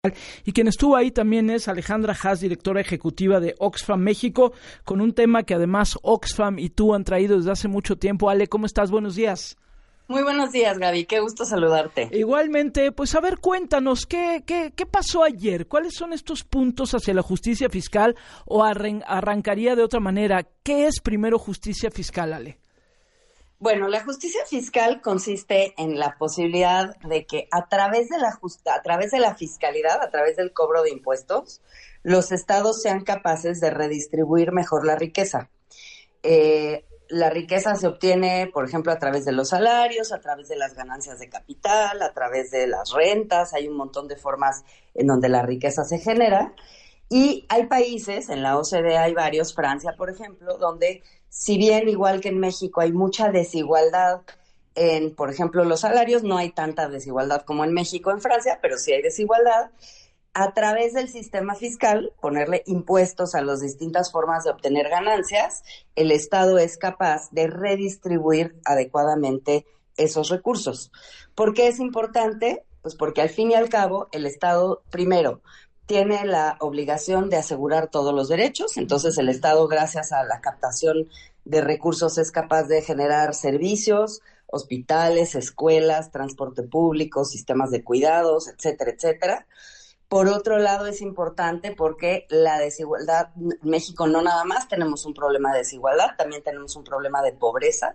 Y quien estuvo ahí también es Alejandra Haas, directora ejecutiva de Oxfam México, con un tema que además Oxfam y tú han traído desde hace mucho tiempo. Ale, ¿cómo estás? Buenos días. Muy buenos días, Gaby. Qué gusto saludarte. Igualmente, pues a ver, cuéntanos, ¿qué pasó ayer? ¿Cuáles son estos puntos hacia la justicia fiscal? O arrancaría de otra manera, ¿qué es primero justicia fiscal, Ale? Bueno, la justicia fiscal consiste en la posibilidad de que a través de la fiscalidad, a través del cobro de impuestos, los estados sean capaces de redistribuir mejor la riqueza. La riqueza se obtiene, por ejemplo, a través de los salarios, a través de las ganancias de capital, a través de las rentas. Hay un montón de formas en donde la riqueza se genera. Y hay países, en la OCDE hay varios, Francia, por ejemplo, donde si bien igual que en México hay mucha desigualdad en, por ejemplo, los salarios, no hay tanta desigualdad como en México, en Francia, pero sí hay desigualdad. A través del sistema fiscal, ponerle impuestos a las distintas formas de obtener ganancias, el Estado es capaz de redistribuir adecuadamente esos recursos. ¿Por qué es importante? Pues porque al fin y al cabo el Estado, primero, tiene la obligación de asegurar todos los derechos, entonces el Estado, gracias a la captación de recursos, es capaz de generar servicios, hospitales, escuelas, transporte público, sistemas de cuidados, etcétera, etcétera. Por otro lado, es importante porque la desigualdad, en México no nada más tenemos un problema de desigualdad, también tenemos un problema de pobreza.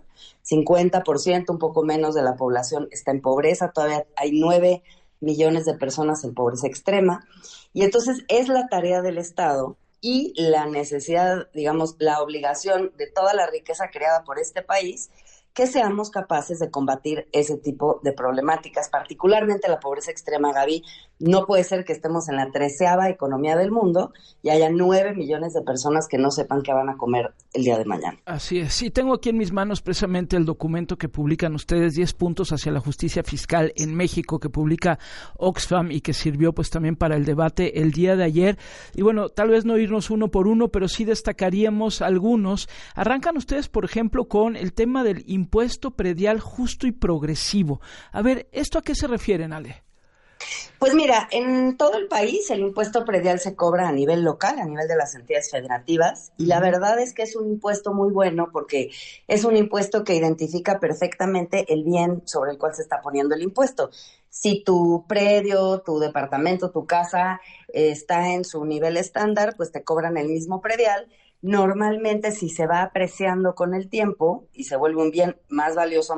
50%, un poco menos de la población está en pobreza, todavía hay 9 millones de personas en pobreza extrema. Y entonces es la tarea del Estado y la necesidad, digamos, la obligación de toda la riqueza creada por este país, que seamos capaces de combatir ese tipo de problemáticas, particularmente la pobreza extrema, Gaby. No puede ser que estemos en la 13ª economía del mundo y haya 9 millones de personas que no sepan qué van a comer el día de mañana. Así es. Sí, tengo aquí en mis manos precisamente el documento que publican ustedes, 10 puntos hacia la justicia fiscal en México, que publica Oxfam y que sirvió pues también para el debate el día de ayer. Y bueno, tal vez no irnos uno por uno, pero sí destacaríamos algunos. Arrancan ustedes, por ejemplo, con el tema del impuesto predial justo y progresivo. A ver, ¿esto a qué se refieren, Ale? Pues mira, en todo el país el impuesto predial se cobra a nivel local, a nivel de las entidades federativas, y la verdad es que es un impuesto muy bueno porque es un impuesto que identifica perfectamente el bien sobre el cual se está poniendo el impuesto. Si tu predio, tu departamento, tu casa está en su nivel estándar, pues te cobran el mismo predial. Normalmente, si se va apreciando con el tiempo y se vuelve un bien más valioso,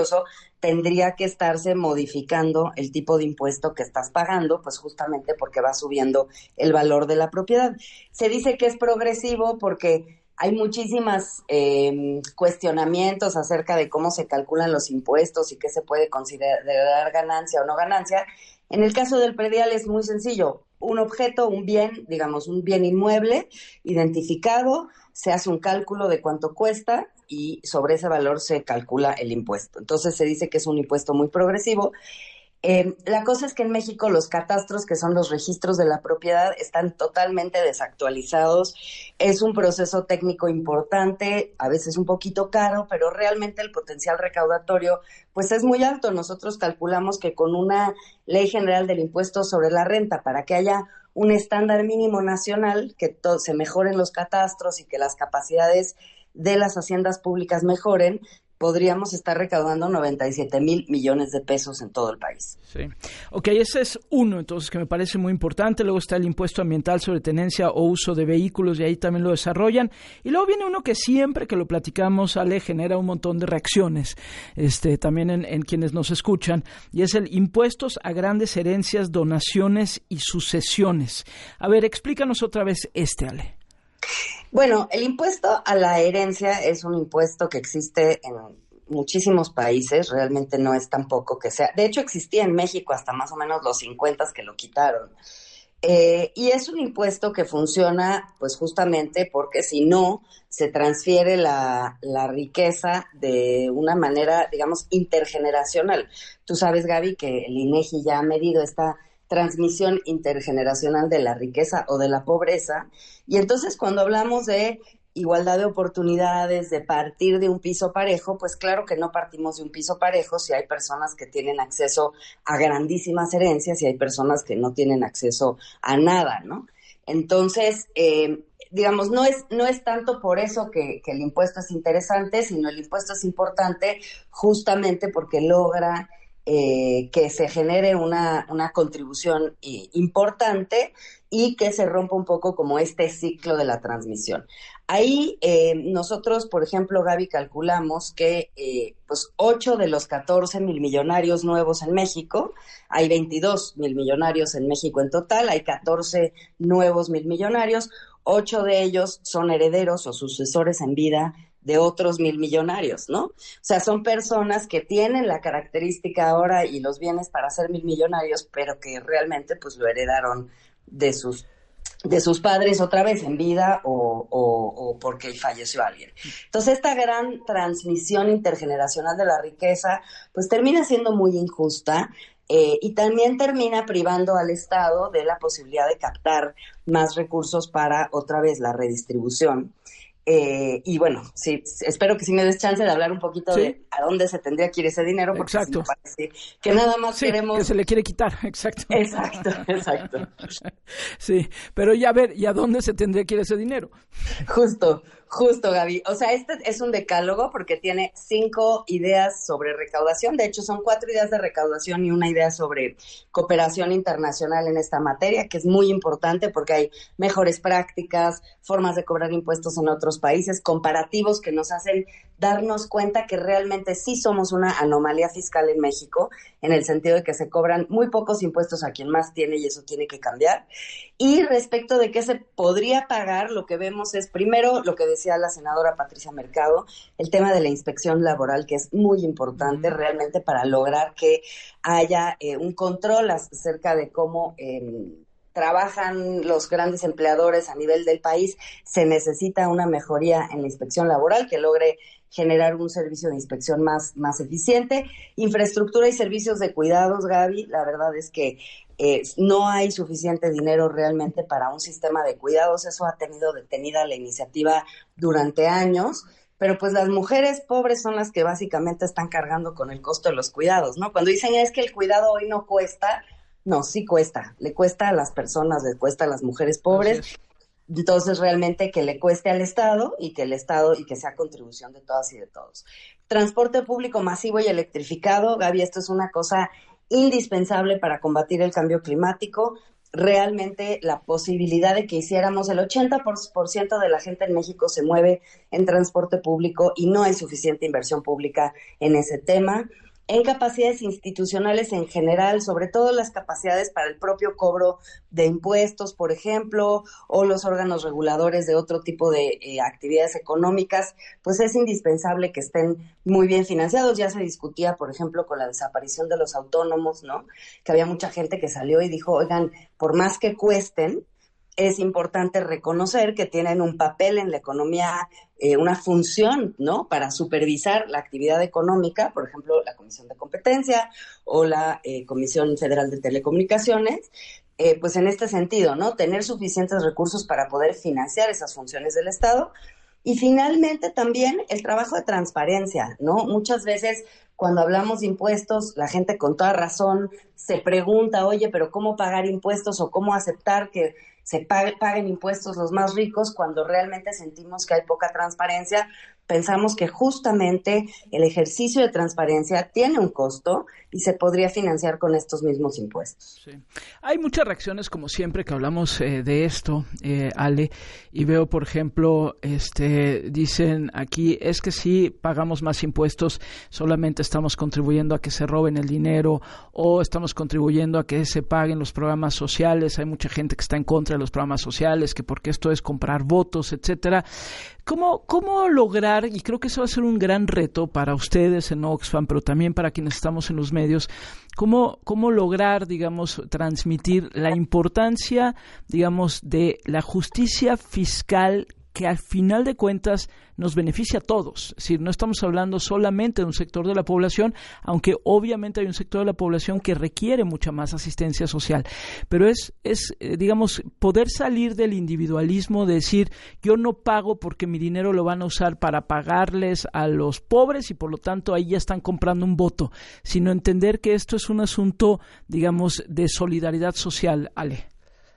tendría que estarse modificando el tipo de impuesto que estás pagando, pues justamente porque va subiendo el valor de la propiedad. Se dice que es progresivo porque hay muchísimas cuestionamientos acerca de cómo se calculan los impuestos y qué se puede considerar ganancia o no ganancia. En el caso del predial es muy sencillo. Un objeto, un bien, digamos, un bien inmueble identificado, se hace un cálculo de cuánto cuesta y sobre ese valor se calcula el impuesto. Entonces se dice que es un impuesto muy progresivo. La cosa es que en México los catastros, que son los registros de la propiedad, están totalmente desactualizados. Es un proceso técnico importante, a veces un poquito caro, pero realmente el potencial recaudatorio pues es muy alto. Nosotros calculamos que con una ley general del impuesto sobre la renta, para que haya un estándar mínimo nacional, que se mejoren los catastros y que las capacidades de las haciendas públicas mejoren, podríamos estar recaudando 97,000 millones de pesos en todo el país. Sí. Ok, ese es uno, entonces, que me parece muy importante. Luego está el impuesto ambiental sobre tenencia o uso de vehículos, y ahí también lo desarrollan. Y luego viene uno que siempre que lo platicamos, Ale, genera un montón de reacciones, también en quienes nos escuchan, y es el impuestos a grandes herencias, donaciones y sucesiones. A ver, explícanos otra vez Ale. Bueno, el impuesto a la herencia es un impuesto que existe en muchísimos países, realmente no es tampoco que sea, de hecho existía en México hasta más o menos los 50 que lo quitaron, y es un impuesto que funciona pues justamente porque si no se transfiere la riqueza de una manera, digamos, intergeneracional. Tú sabes, Gaby, que el INEGI ya ha medido esta transmisión intergeneracional de la riqueza o de la pobreza. Y entonces cuando hablamos de igualdad de oportunidades, de partir de un piso parejo, pues claro que no partimos de un piso parejo si hay personas que tienen acceso a grandísimas herencias y hay personas que no tienen acceso a nada, ¿no? Entonces, digamos, no es tanto por eso que el impuesto es interesante, sino el impuesto es importante justamente porque logra que se genere una contribución importante y que se rompa un poco como este ciclo de la transmisión. Ahí nosotros, por ejemplo, Gaby, calculamos que pues 8 de los 14 milmillonarios nuevos en México, hay 22 milmillonarios en México en total, hay 14 nuevos milmillonarios, 8 de ellos son herederos o sucesores en vida de otros milmillonarios, ¿no? O sea, son personas que tienen la característica ahora y los bienes para ser milmillonarios, pero que realmente pues lo heredaron de sus padres otra vez en vida o porque falleció alguien. Entonces, esta gran transmisión intergeneracional de la riqueza pues termina siendo muy injusta y también termina privando al Estado de la posibilidad de captar más recursos para otra vez la redistribución. Y bueno, sí, espero que sí me des chance de hablar un poquito de a dónde se tendría que ir ese dinero, porque sí me parece que nada más queremos... que se le quiere quitar, exacto. Exacto. Sí, pero ya a ver, ¿y a dónde se tendría que ir ese dinero? Justo, Gaby. O sea, este es un decálogo porque tiene 5 ideas sobre recaudación. De hecho, son 4 ideas de recaudación y una idea sobre cooperación internacional en esta materia, que es muy importante porque hay mejores prácticas, formas de cobrar impuestos en otros países, comparativos que nos hacen darnos cuenta que realmente sí somos una anomalía fiscal en México, en el sentido de que se cobran muy pocos impuestos a quien más tiene y eso tiene que cambiar. Y respecto de qué se podría pagar, lo que vemos es primero lo que decía la senadora Patricia Mercado, el tema de la inspección laboral, que es muy importante realmente para lograr que haya un control acerca de cómo trabajan los grandes empleadores a nivel del país. Se necesita una mejoría en la inspección laboral que logre generar un servicio de inspección más eficiente. Infraestructura y servicios de cuidados, Gaby, la verdad es que no hay suficiente dinero realmente para un sistema de cuidados. Eso ha tenido detenida la iniciativa durante años, pero pues las mujeres pobres son las que básicamente están cargando con el costo de los cuidados, ¿no? Cuando dicen es que el cuidado hoy no cuesta, no, sí cuesta, le cuesta a las personas, le cuesta a las mujeres pobres. Entonces realmente que le cueste al Estado y que sea contribución de todas y de todos. Transporte público masivo y electrificado, Gaby, esto es una cosa indispensable para combatir el cambio climático. Realmente la posibilidad de que hiciéramos el 80% de la gente en México se mueve en transporte público y no hay suficiente inversión pública en ese tema. En capacidades institucionales en general, sobre todo las capacidades para el propio cobro de impuestos, por ejemplo, o los órganos reguladores de otro tipo de actividades económicas, pues es indispensable que estén muy bien financiados. Ya se discutía, por ejemplo, con la desaparición de los autónomos, ¿no? Que había mucha gente que salió y dijo, oigan, por más que cuesten, es importante reconocer que tienen un papel en la economía, una función, ¿no? Para supervisar la actividad económica, por ejemplo, la Comisión de Competencia o la Comisión Federal de Telecomunicaciones, pues en este sentido, ¿no? Tener suficientes recursos para poder financiar esas funciones del Estado. Y finalmente también el trabajo de transparencia, ¿no? Muchas veces cuando hablamos de impuestos, la gente con toda razón se pregunta, oye, pero ¿cómo pagar impuestos o cómo aceptar que se paguen impuestos los más ricos cuando realmente sentimos que hay poca transparencia? Pensamos que justamente el ejercicio de transparencia tiene un costo y se podría financiar con estos mismos impuestos. Sí. Hay muchas reacciones, como siempre que hablamos de esto, Ale, y veo, por ejemplo, dicen aquí, es que si pagamos más impuestos, solamente estamos contribuyendo a que se roben el dinero o estamos contribuyendo a que se paguen los programas sociales. Hay mucha gente que está en contra de los programas sociales, que porque esto es comprar votos, etcétera. ¿Cómo lograr, y creo que eso va a ser un gran reto para ustedes en Oxfam, pero también para quienes estamos en los medios, cómo lograr, digamos, transmitir la importancia, digamos, de la justicia fiscal que al final de cuentas nos beneficia a todos. Es decir, no estamos hablando solamente de un sector de la población, aunque obviamente hay un sector de la población que requiere mucha más asistencia social. Pero digamos, poder salir del individualismo, de decir, yo no pago porque mi dinero lo van a usar para pagarles a los pobres y por lo tanto ahí ya están comprando un voto, sino entender que esto es un asunto, digamos, de solidaridad social, Ale.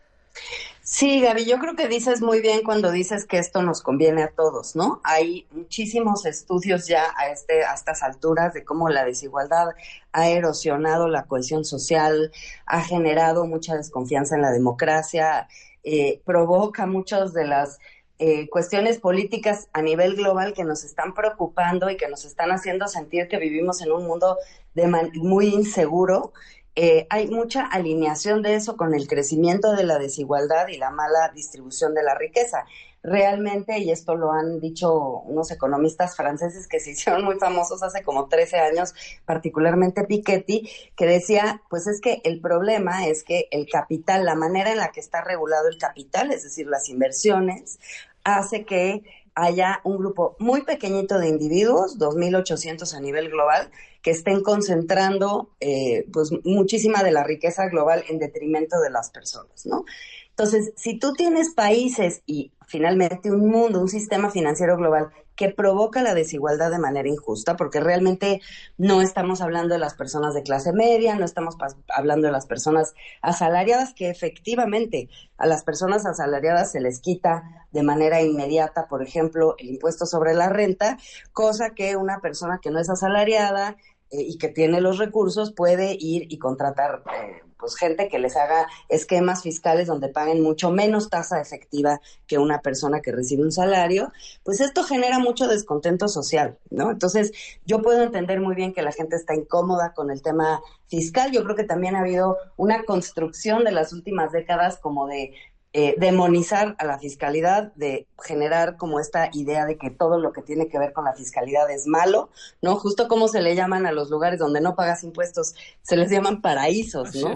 Sí, Gaby, yo creo que dices muy bien cuando dices que esto nos conviene a todos, ¿no? Hay muchísimos estudios ya a estas alturas de cómo la desigualdad ha erosionado la cohesión social, ha generado mucha desconfianza en la democracia, provoca muchas de las cuestiones políticas a nivel global que nos están preocupando y que nos están haciendo sentir que vivimos en un mundo muy inseguro. Hay mucha alineación de eso con el crecimiento de la desigualdad y la mala distribución de la riqueza. Realmente, y esto lo han dicho unos economistas franceses que se hicieron muy famosos hace como 13 años, particularmente Piketty, que decía, pues es que el problema es que el capital, la manera en la que está regulado el capital, es decir, las inversiones, hace que haya un grupo muy pequeñito de individuos, 2.800 a nivel global, que estén concentrando pues muchísima de la riqueza global en detrimento de las personas, ¿no? Entonces, si tú tienes países y finalmente un mundo, un sistema financiero global que provoca la desigualdad de manera injusta, porque realmente no estamos hablando de las personas de clase media, no estamos hablando de las personas asalariadas, que efectivamente a las personas asalariadas se les quita de manera inmediata, por ejemplo, el impuesto sobre la renta, cosa que una persona que no es asalariada y que tiene los recursos puede ir y contratar pues gente que les haga esquemas fiscales donde paguen mucho menos tasa efectiva que una persona que recibe un salario. Pues esto genera mucho descontento social, ¿no? Entonces, yo puedo entender muy bien que la gente está incómoda con el tema fiscal. Yo creo que también ha habido una construcción de las últimas décadas como de demonizar a la fiscalidad, de generar como esta idea de que todo lo que tiene que ver con la fiscalidad es malo, ¿no? Justo como se le llaman a los lugares donde no pagas impuestos, se les llaman paraísos, ¿no?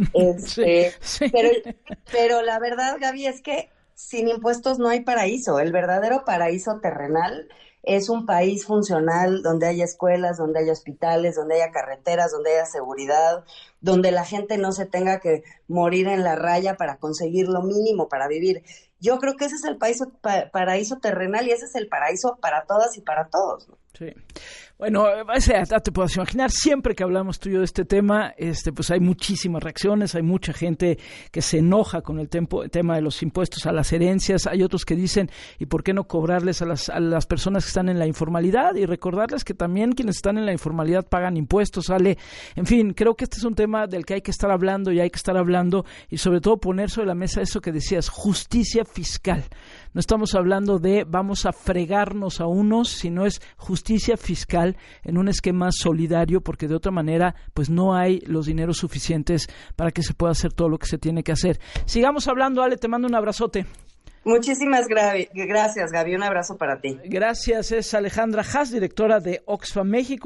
Sí. Pero la verdad, Gaby, es que sin impuestos no hay paraíso. El verdadero paraíso terrenal es un país funcional donde haya escuelas, donde haya hospitales, donde haya carreteras, donde haya seguridad, donde la gente no se tenga que morir en la raya para conseguir lo mínimo para vivir. Yo creo que ese es el paraíso terrenal y ese es el paraíso para todas y para todos, ¿no? Sí. Bueno, te puedes imaginar, siempre que hablamos tú y yo de este tema, pues hay muchísimas reacciones, hay mucha gente que se enoja con el tema de los impuestos a las herencias, hay otros que dicen, ¿y por qué no cobrarles a las personas que están en la informalidad? Y recordarles que también quienes están en la informalidad pagan impuestos, Ale. En fin, creo que este es un tema del que hay que estar hablando y hay que estar hablando y sobre todo poner sobre la mesa eso que decías, justicia fiscal. No estamos hablando de vamos a fregarnos a unos, sino es justicia fiscal en un esquema solidario, porque de otra manera pues no hay los dineros suficientes para que se pueda hacer todo lo que se tiene que hacer. Sigamos hablando, Ale, te mando un abrazote. Muchísimas gracias, Gaby, un abrazo para ti. Gracias, es Alejandra Haas, directora de Oxfam México.